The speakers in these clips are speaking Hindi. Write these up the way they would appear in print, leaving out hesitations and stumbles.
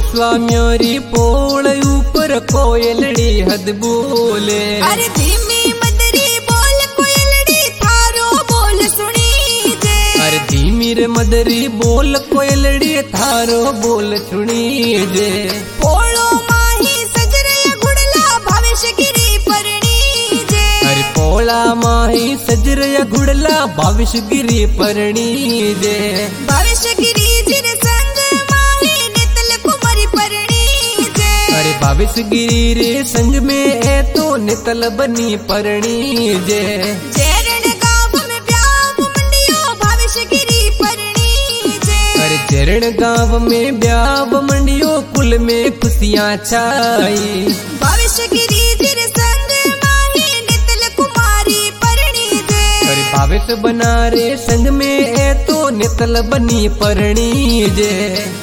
गोस्वाम्योरी पोल ऊपर कोयलड़ी हद बोले। अरे धीमी मदरी बोल कोयलड़ी थारो बोल सुनी जे। अरे धीमी रे मदरी बोल कोयलड़ी थारो बोल सुनी जे। पोलो माही सजरया घुड़ला भविष्य गिरी परणी जे। अरे पोला माही सजरया घुड़ला भविष्य गिरी परणी जे। भविष्य गिरी जिर संग माही नितल कुमारी परणी जे। अरे भविष्य गिरी रे संग में है तो नितल बनी परणी जे। जैरण गाँव में ब्याह मंडियो भविष्य गिरी परणी जे। अरे चरण गाँव में ब्याह मंडियो कुल में खुशियाँ छाई। भविष्य गिरी जिर संग माही नितल कुमारी परणी जे। अरे भविष्य बना रे संग में है तो नितल बनी परणी जे।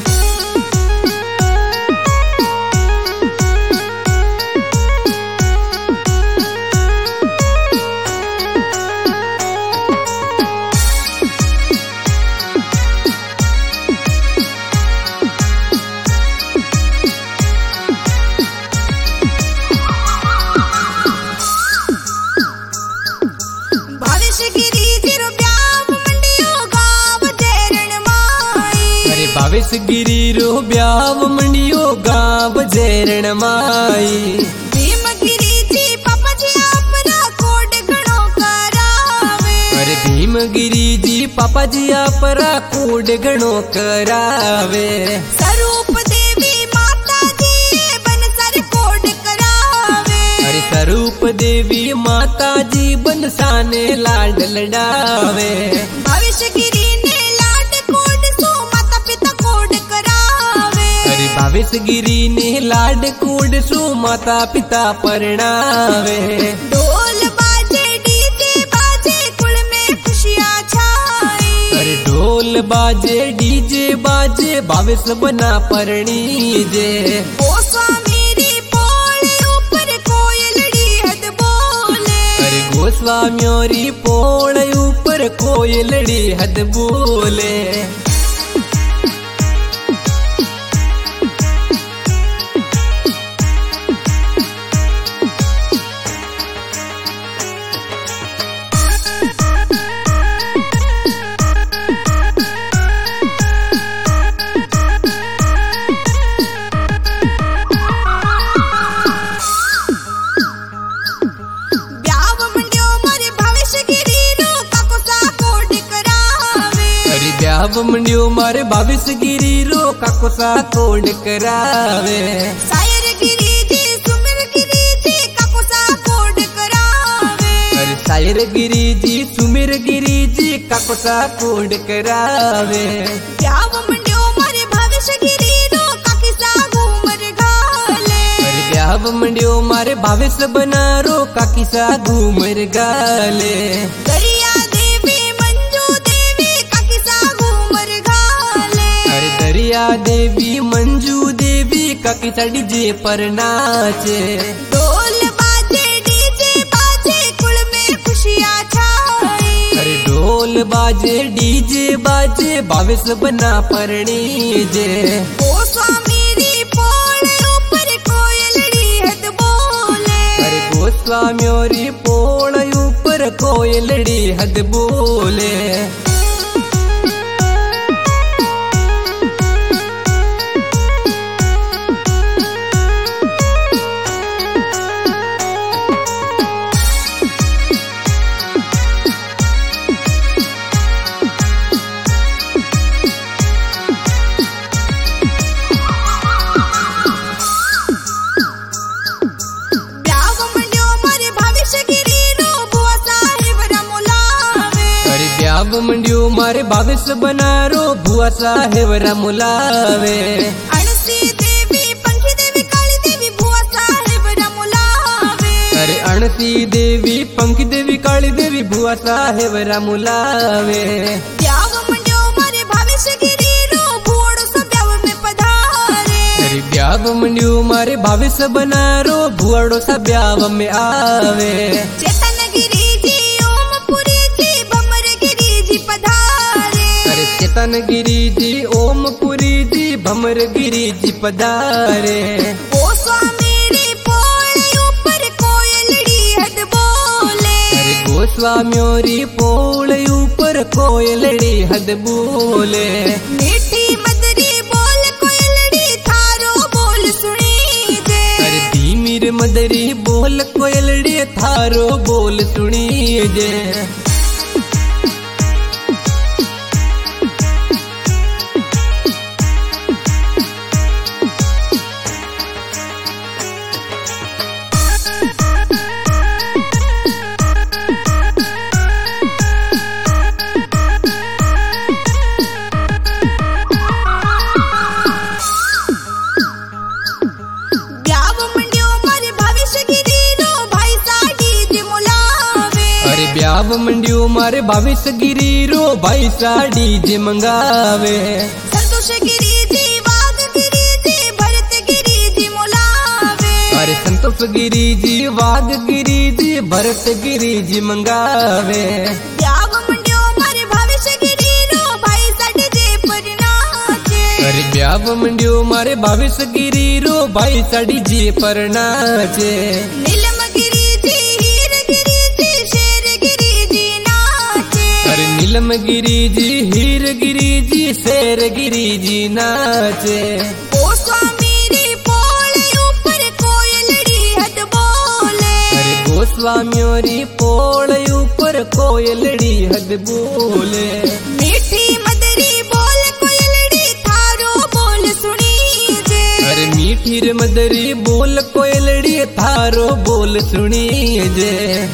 भविष्य गिरी जिरो ब्याह मंडियो गाँव जैरण माई। अरे भविष्य गिरी रो ब्याह मंडियो गाँव जैरण माई। भीम गिरी जी पापा जी आपरा कोड गणो करावे। अरे भीम गिरी जी पापा जी आपरा कोड गणो करावे। स्वरूप देवी माता जी बन सर कोड करावे। अरे स्वरूप देवी माता जी बनसाने लाड लडावे। भविष्य गिरी ने लाड कोड सो माता पिता कोड करावे। अरे भविष्य गिरी ने लाड कोड सो माता पिता परणावे। ढोल बाजे डीजे बाजे कुल में खुशियाँ छाई। अरे ढोल बाजे डीजे बाजे भविष्य बना परणी जे। गोस्वामी री पोल ऊपर कोयलड़ी हद बोले। अरे गोस्वाम्योरी पोल ऊपर कोयलड़ी हद बोले। ब्याह मंडियो मारे भविष्य गिरी रो काको सा कोड करावे। अरे ब्याह मंडियो मारे भविष्य गिरी रो काको सा कोड करावे। शायर गिरी जी सुमिर गिरी जी काको सा कोड करावे। अरे शायर गिरी जी सुमिर गिरी जी काको सा कोड करावे। ब्याह मंडियो मारे भविष्य गिरी रो काकी सा घूमर घाले। अरे ब्याह मंडियो मारे भविष्य बना रो काकी सा घूमर गाले। दरिया देवी मंजू देवी काकी सा घूमर घाले। अरे दरिया देवी मंजू देवी काकी सा डीजे पर नाचे। ढोल बाजे डीजे बाजे कुल में खुशियाँ छाई। अरे ढोल बाजे डीजे बाजे भविष्य बना परणी जे। गोस्वामी री पोल ऊपर कोयलड़ी हद बोले। अरे गोस्वाम्योरी पोल ऊपर कोयलड़ी हद बोले। ब्याह मंडियो मारे भविष्य गिरी रो बुआ साहिब रमुलावे। अरे ब्याह मंडियो मारे भविष्य बना रो बुआ साहेब रमुलावे। अणसी देवी पंखी देवी काली देवी बुआ साहिब रमुलावे। अरे अणसी देवी पंखी देवी काली देवी बुआ साहेब रमुलावे। ब्याह मंडियो मारे भविष्य गिरी रो बुआड़ो सा ब्याह में पधारे। अरे ब्याह मंडियो मारे भविष्य बना रो बुआड़ो सा ब्याह में आवे। चेतन गिरी जी ओमपुरी जी भमर गिरी जी पधारे। अरे चेतन गिरी जी ओमपुरी जी अमर गिरिजी पधारे। ओ स्वामी रे पोल ऊपर कोयलड़ी हद बोले। अरे गोस्वामी पोल ऊपर कोयलड़ी हद बोले। मीठी मदरी बोल कोयलड़ी थारो बोल सुनी दे। अरे धीमीर मदरी बोल कोयलड़ी थारो बोल सुनी जे। ब्याव मंडियो मारे भाविस गिरी रो भाई साड़ी जे मंगावे। संतोष गिरी जी वाग गिरी जी भरत गिरी जी मोलावे। अरे संतोष गिरी जी वाग गिरी जी भरत गिरी जी मंगावे। ब्याव मंडियो मारे भाविस गिरी रो भाई साड़ी जे परनाचे। अरे ब्याव मंडियो मारे भाविस गिरी रो भाई साड़ी जे परनाचे। नीलम गिरी जी हीर गिरी जी शेर गिरी जी नाचे। अरे नीलम गिरी जी हीर गिरी जी शेर गिरी जी नाचे। ओ स्वामी रे पोल ऊपर कोयलड़ी हद बोले। अरे गोस्वामी पोल ऊपर कोयलड़ी हद बोले। मीठी मदरी बोल कोयलड़ी थारो बोल सुनी दे। अरे मीठी मदरी बोल कोयलड़ी थारो बोल सुनी जे।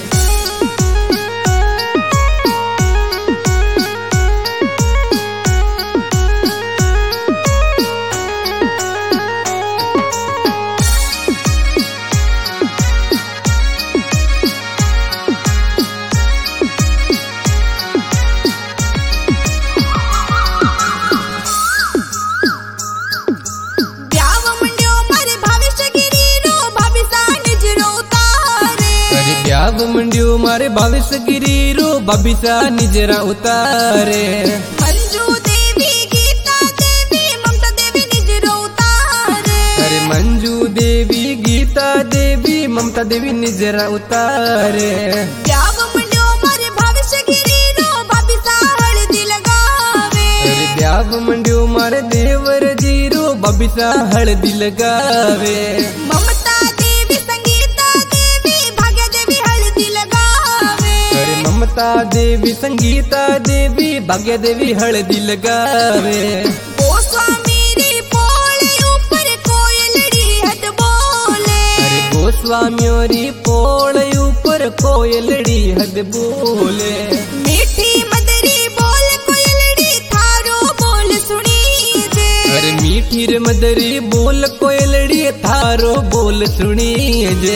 ब्याव मंडियो मारे भाविस गिरी रो बबिसा निजरा उतारे। मंजू देवी गीता देवी ममता देवी निजरा उतारे। अरे मंजू देवी गीता देवी ममता देवी निजरा उतारे। ब्याव मंडियो मारे भाविस गिरी रो बबिसा हल्दी लगावे। अरे ब्याव मंडियो मारे देवर जी रो बबिसा हल्दी लगावे। ममता देवी संगीता देवी भाग्य देवी हल्दी लगावे। अरे ममता देवी संगीता देवी भाग्य देवी हल्दी लगावे। ओ स्वामी रे पोल ऊपर कोयलड़ी हद बोले। अरे गोस्वामी पोल ऊपर कोयलड़ी हद बोले। मीठी मदरी बोल कोयलड़ी थारो बोल सुनी दे। अरे मीठी मदरी बोल कोयलड़ी थारो बोल सुनी जे।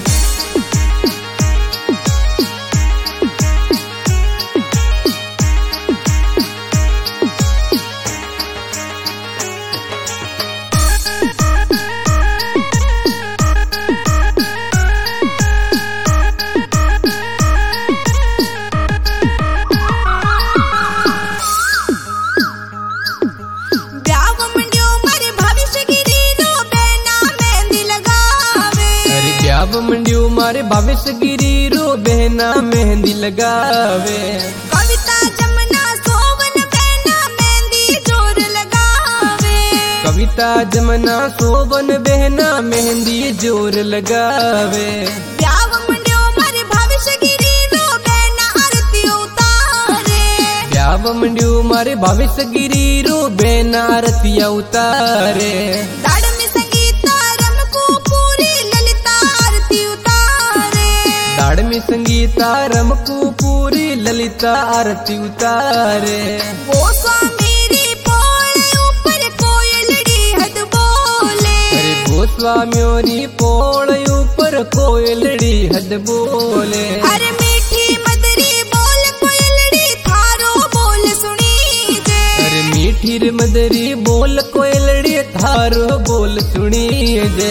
ब्याव मंडियो मारे भाविस गिरी रो बहना मेहंदी लगावे। अरे ब्याव मंडियो मारे भाविस गिरी रो बहना मेहंदी लगावे। कविता जमुना सोवन बहना मेहंदी जोर लगावे। कविता जमुना सोवन बहना मेहंदी जोर लगावे। ब्याव मंडियो मारे भाविस गिरी रो बहना आरती उतारे। ब्याव मंडियो मारे भाविस गिरी रो बहना आरतिया उतारे। दाड़ में संगीता रमको पूरी ललिता आरती उतारे। दाड़ में संगीता रमको पूरी ललिता आरती उतारे। ओ स्वामी रे पोल ऊपर कोयलड़ी हद बोले। अरे गोस्वामी पोल ऊपर कोयलड़ी हद बोले। अरे मीठी मदरी बोल कोयलड़ी थारो बोल सुनी दे। अरे मीठी मदरी बोल कोयलड़ी थारो बोल सुनी जे।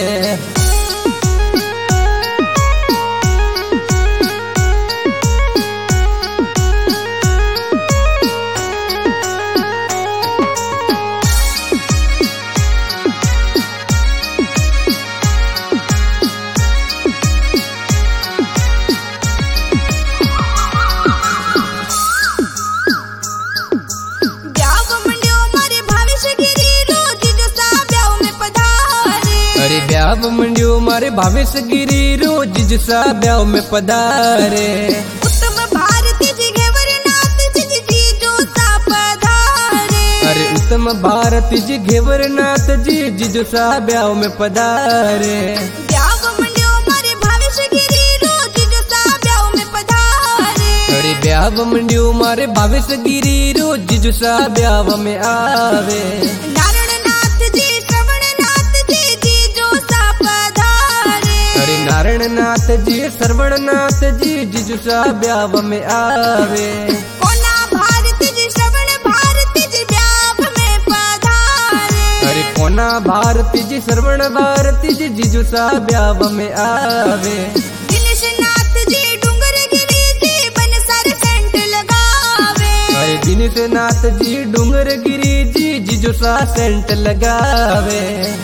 ब्याव मंड्यो मारे भावेश गिरी रो जिजुसा ब्याव में पधारे। उत्तम भारती जी घेवरनाथ जी जीजो सा पधारे। अरे उत्तम भारती जी घेवरनाथ जी जिजुसा ब्याव में पधारे। ब्याव मंड्यो मारे भावेश गिरी रो जिजुसा ब्याव में पधारे। अरे ब्याव मंड्यो मारे भावेश गिरी रो जिजुसा ब्याव में आवे। नारायणनाथ जी श्रवणनाथ जी जिजुसा ब्याव में आवे। कोना भारती जी श्रवण भारती जी ब्याव में पधारे। अरे कोना भारती जी श्रवण भारती जी जिजुसा ब्याव में आवे। दिनेशनाथ जी डूंगरगिरी जी बनसार सेंट लगावे। अरे दिनेशनाथ जी डूंगरगिरी जी जिजुसा सेंट लगावे।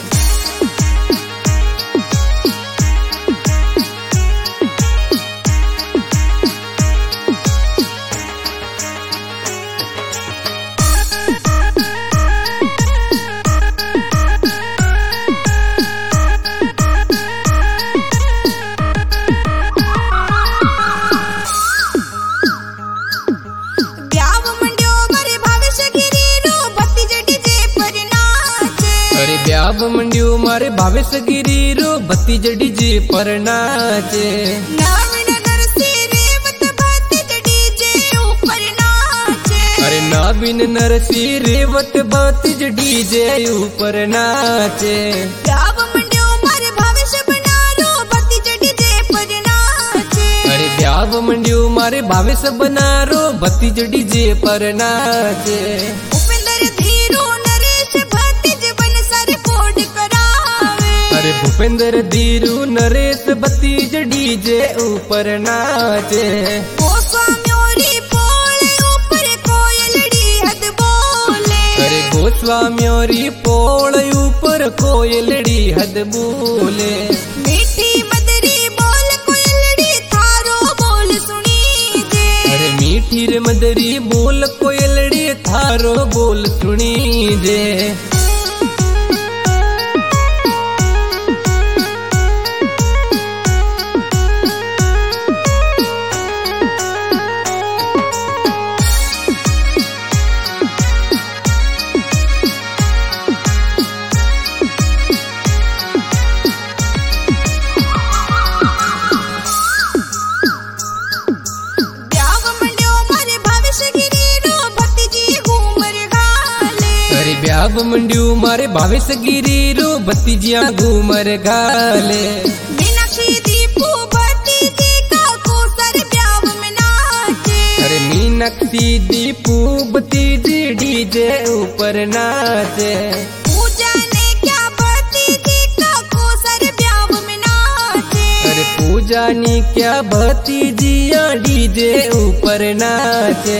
ब्याव मंड्यो मारे भावेश गिरी रो बत्ती जड़ी जे पर नाचे। नाविन नरसी रेवत बत्ती जड़ी जे ऊपर नाचे। अरे नाविन नरसी रेवत बत्ती जड़ी जे ऊपर नाचे। ब्याव मंड्यो मारे भावेश बना रो बत्ती जड़ी जे पर नाचे। अरे ब्याव मंड्यो मारे भावेश बना रो बत्ती जड़ी जे पर नाचे। अरे भूपेंद्र धीरू नरेश बत्ती जड़ी जे ऊपर नाचे। गोस्वामी पोल ऊपर कोयलड़ी हद बोले। अरे गोस्वामी पोल ऊपर कोयलड़ी हद बोले। मीठी मदरी बोल कोयलड़ी थारो बोल सुनी जे। अरे मीठी रे मदरी बोल कोयलड़ी थारो बोल सुनी जे। ब्याव मंड्यो मारे भावेश गिरी रो बत्ती जिया घूमर गाले। मीनाक्षी दीपू भट्टी जी का कोसर ब्याव में नाचे। अरे मीनाक्षी दीपू बत्ती जी डीजे ऊपर नाचे। पूजा ने क्या भट्टी जी का कोसर ब्याव में नाचे। अरे पूजा ने क्या भट्टी जिया डीजे ऊपर नाचे।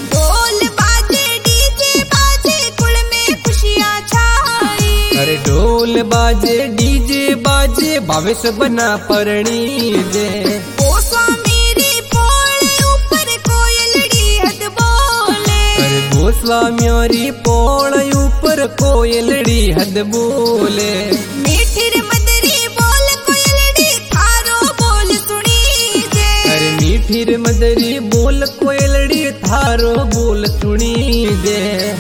अरे ढोल बाजे डीजे बाजे भावेश बना परणी जे। गोस्वामी रे पोल ऊपर कोयलड़ी हद बोले। अरे गोस्वामी रे पोल ऊपर कोयलड़ी हद बोले। मीठी रे मदरी बोल कोयलड़ी थारो बोल सुनी जे। अरे मीठी रे मदरी बोल कोयलड़ी थारो बोल सुनी जे।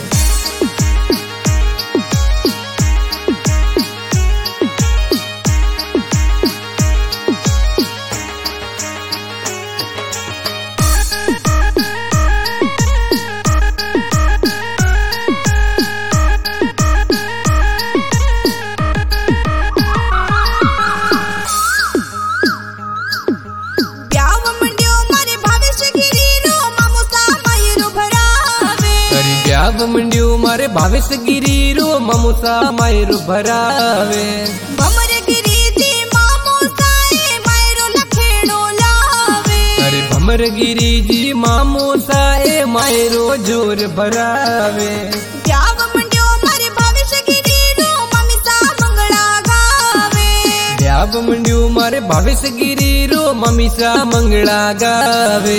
ब्याव मंड्यो मारे भावेश गिरी रो मामूसा मायरो भरावे। भमर गिरी जी मामूसा ए मायरो लखेड़ो लावे। अरे भमर गिरी जी मामूसा ए मायरो जोर भरावे। ब्याव मंड्यो मारे भावेश गिरी रो ममीसा मंगला गावे। ब्याव मंड्यो मारे भावेश गिरी रो ममीसा मंगला गावे।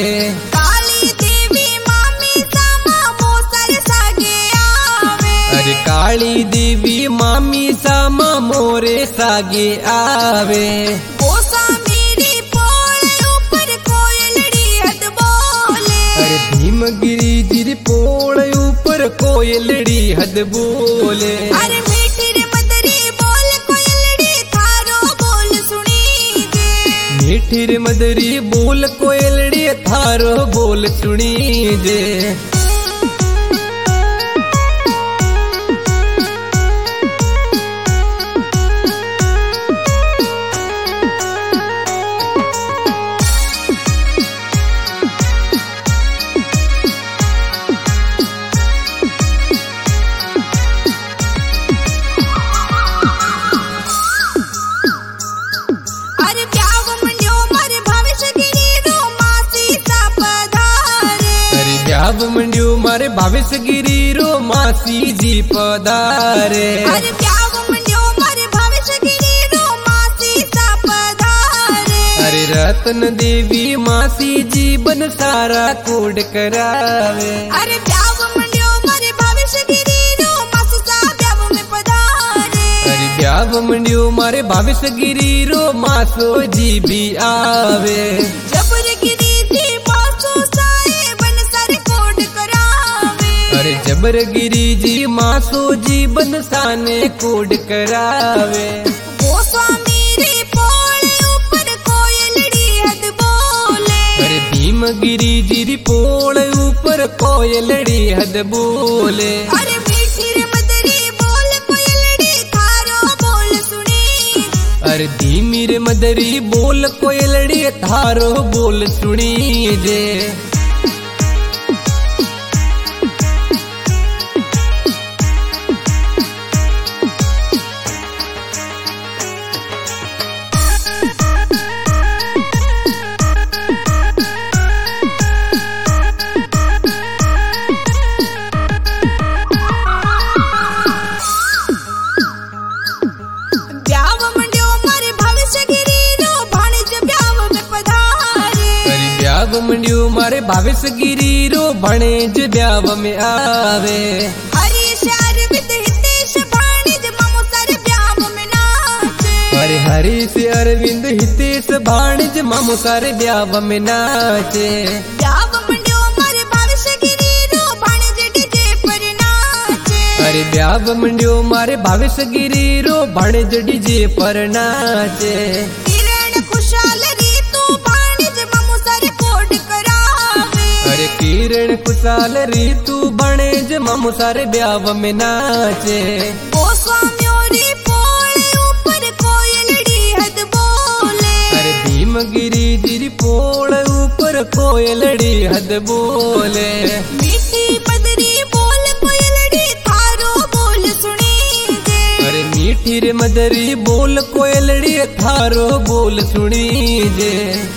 अरे काली देवी मामी सामा मोरे सागे आवे। गोसा मेरी पोल ऊपर कोयलड़ी हद बोले। अरे भीमगिरी जी पोल ऊपर कोयलड़ी हद बोले। अरे मीठी रे मदरी बोल कोयलड़ी थारो बोल सुनी जे। मीठी रे मदरी बोल कोयलड़ी थारो बोल सुनी जे। ब्याव मंडियो मारे भावेश गिरी रो मासी जी पधारे। अरे ब्याव मंडियो मारे भावेश गिरी रो मासी सा पधारे। अरे रतन देवी मासी जीवन सारा कोड करावे। अरे ब्याव मंडियो मारे भावेश गिरी रो मासी सा ब्याव में पधारे। अरे ब्याव मंडियो मारे भावेश गिरी रो मासो जी भी आवे। जबर गिरी जी मासो अरे जबरगिरी जी मासो जीवन साने कोड करावे। गोसा मेरे पोल ऊपर कोयलड़ी हद बोले। अरे भीमगिरी जी पोल ऊपर कोयलड़ी हद बोले। अरे मीठी रे मदरी बोल कोयलड़ी थारो बोल सुनी। अरे धीमी रे मदरी बोल कोयलड़ी थारो बोल सुनी जे। ब्याव मंडियो मारे भावेश गिरी रो भणेज ब्याव में आवे। हरीश अरविंद हितेश भाणेज मामो सारे ब्याव में नाचे। अरे हरीश अरविंद हितेश भाणेज मामो सारे ब्याव में नाचे। ब्याव मंडियो मारे भावेश गिरी रो भाणेज डीजे पर नाचे। अरे ब्याव मंडियो मारे भावेश गिरी रो भणेज डीजे पर नाचे। किरण खुशहाल अरे किरण कुशाल रीतु बणेज मामो सारे ब्याव में नाचे। गोसा म्योरी पोल ऊपर कोयलड़ी हद बोले। अरे भीमगिरी जी पोल ऊपर कोयलड़ी हद बोले। मीठी मदरी बोल कोयलड़ी थारो बोल सुनी जे। अरे मीठी रे मदरी बोल कोयलड़ी थारो बोल सुनी जे।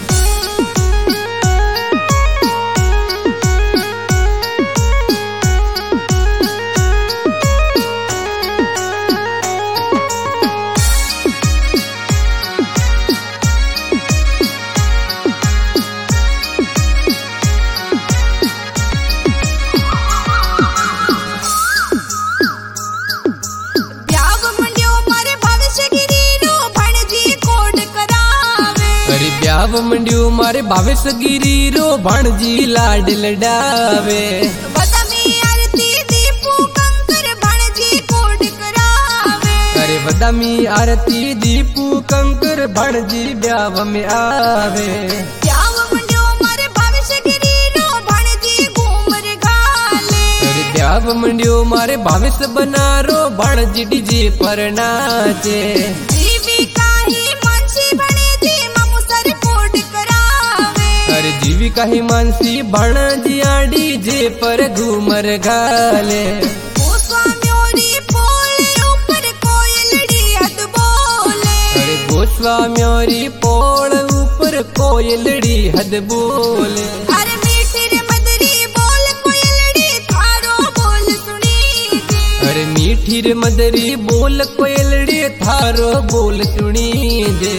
ब्याव मंडियो मारे भावेश गिरी रो भणजी लाड लडावे। बदामी आरती दीपू कंकर भणजी कोड करावे। अरे बदामी आरती दीपू कंकर भणजी ब्याव में आवे। ब्याव मंडियो मारे भावेश गिरी रो भणजी घूमर गाले। अरे ब्याव मंडियो मारे भावेश बनारो भणजी डीजे पर नाचे। जीविका ही मानसी भणजी मामो सारे कोड करावे। अरे जीविका ही मानसी भणजी डीजे पर घूमर गाले। गोसा म्योरी पोल ऊपर कोयलड़ी हद बोले। अरे गोस्वा म्योरी पोल ऊपर कोयलड़ी हद बोले। अरे मीठी रे मदरी बोल कोयलड़ी थारो बोल सुनी जे। अरे मीठी रे मदरी बोल कोयलड़ी थारो बोल सुनी जे।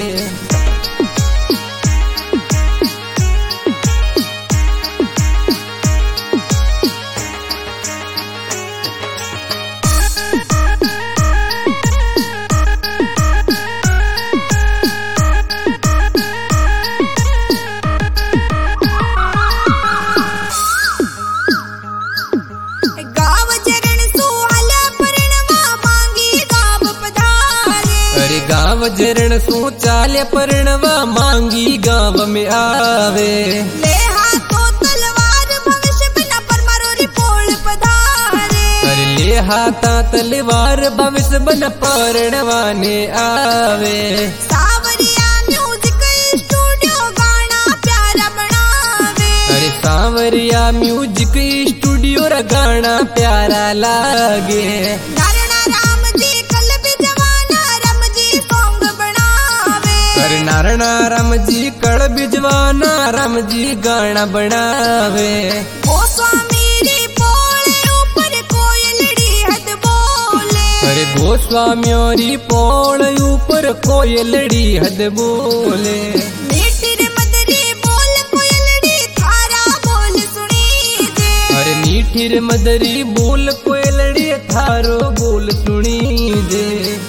वजरण सू चाले परणवा मांगी गाँव में आवे। ले हाथों तलवार भविष्य बिना पर मारो री पोल पधारे। कर ले हाथा तलवार भविष्य बन परणवाने आवे। सावरिया म्यूजिक स्टूडियो गाना प्यारा बनावे। अरे सांवरिया म्यूजिक स्टूडियो रा गाना प्यारा लागे। नारायण राम जी कल बिजवाना राम जी सॉन्ग बनावे। अरे नारायण राम जी कल बिजवाना राम जी गाना बनावे। गोस्वामी री पोल ऊपर कोयलड़ी हद बोले। अरे गोस्वामियों री पोल ऊपर कोयलड़ी हद बोले। मीठी रे मदरी बोल कोयलड़ी थारा बोल सुनी दे। अरे मीठी रे मदरी बोल कोयलड़ी थारो बोल सुनी दे।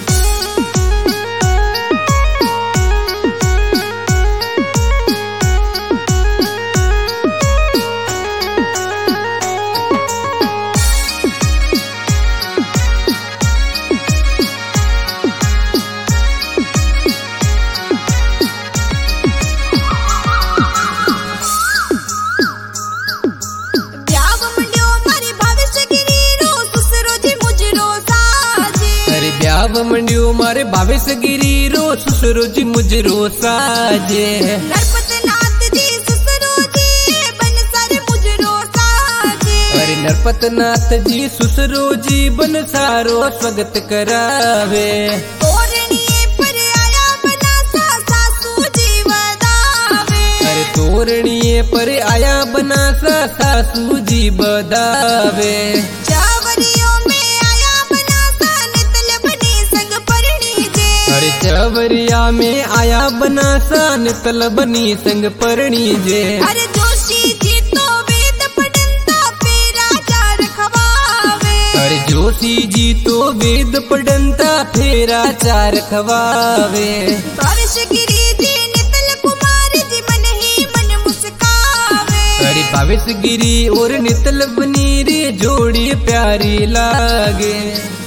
ब्याव मंड्यो मारी भविष्य गिरी रो सुसरो जी मुजरो साजे। अरे ब्याव मंड्यो मारे भविष्य गिरी रो सुसरो जी मुजरो साजे। नरपत नाथ जी सुसरो जी बनसर मुजरो साजे। अरे नरपत नाथ जी सुसरो जी बन सारो स्वागत करावे। तोरणिए पर आया बनासा सासू जी वदावे। अरे तोरणिए पर आया बनासा सासू जी बदावे। चावरियों में आया बनासा नितल बनी संग परणी जे। अरे चवरिया में आया बनासा नितल बनी संग परणी जे। अरे जोशी जी तो वेद पढ़ंता फेरा चार खवावे। अरे जोशी जी तो वेद पढ़ंता फेरा चार खवावे। भविष्य गिरी जी नितल कुमार जी मन ही मन मुस्कावे। अरे भविष्य गिरी और नितल बनी रे जोड़ी प्यारी लागे।